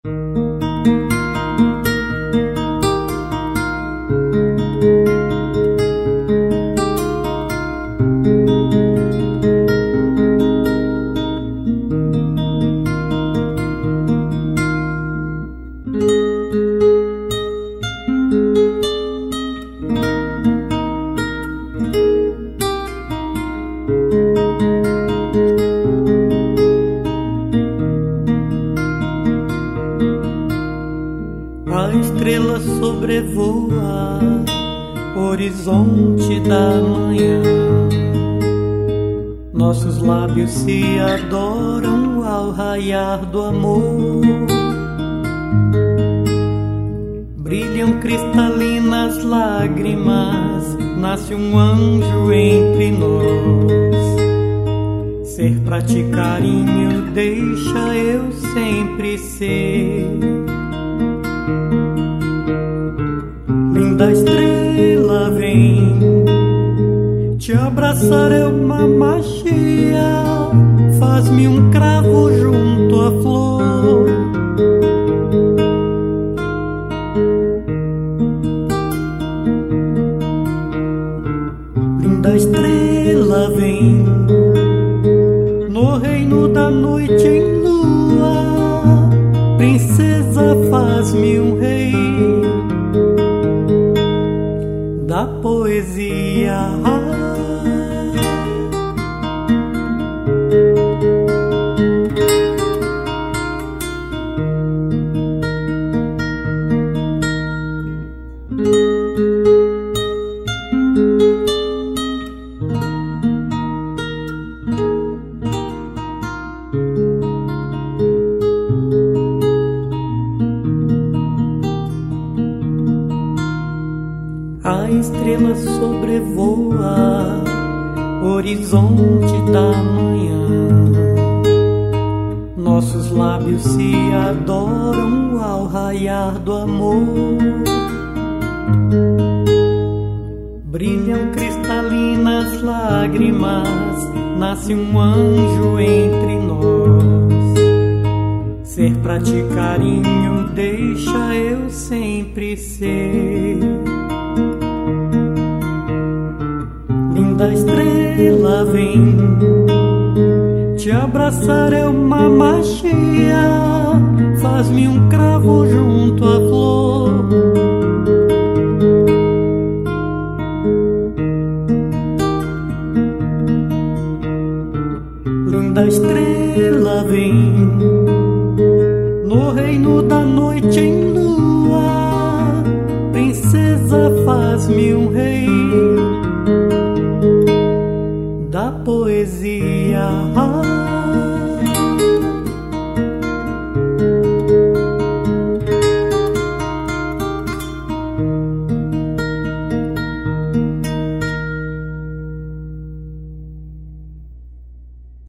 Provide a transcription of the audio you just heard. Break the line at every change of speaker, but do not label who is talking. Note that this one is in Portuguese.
A estrela sobrevoa o horizonte da manhã. Nossos lábios se adoram ao raiar do amor. Brilham cristalinas lágrimas, nasce um anjo entre nós. Ser pra ti carinho, deixa eu sempre ser. Linda estrela vem, te abraçar é uma magia. Faz-me um cravo junto à flor. Linda estrela vem, no reino da noite em lua. Princesa, faz-me um rei da poesia. A estrela sobrevoa o horizonte da manhã. Nossos lábios se adoram ao raiar do amor. Brilham cristalinas lágrimas, nasce um anjo entre nós. Ser pra ti carinho, deixa eu sempre ser. Linda estrela vem, te abraçar é uma magia. Faz-me um cravo junto à flor. Linda estrela vem, no reino da noite em lua. Princesa, faz-me um rei da poesia.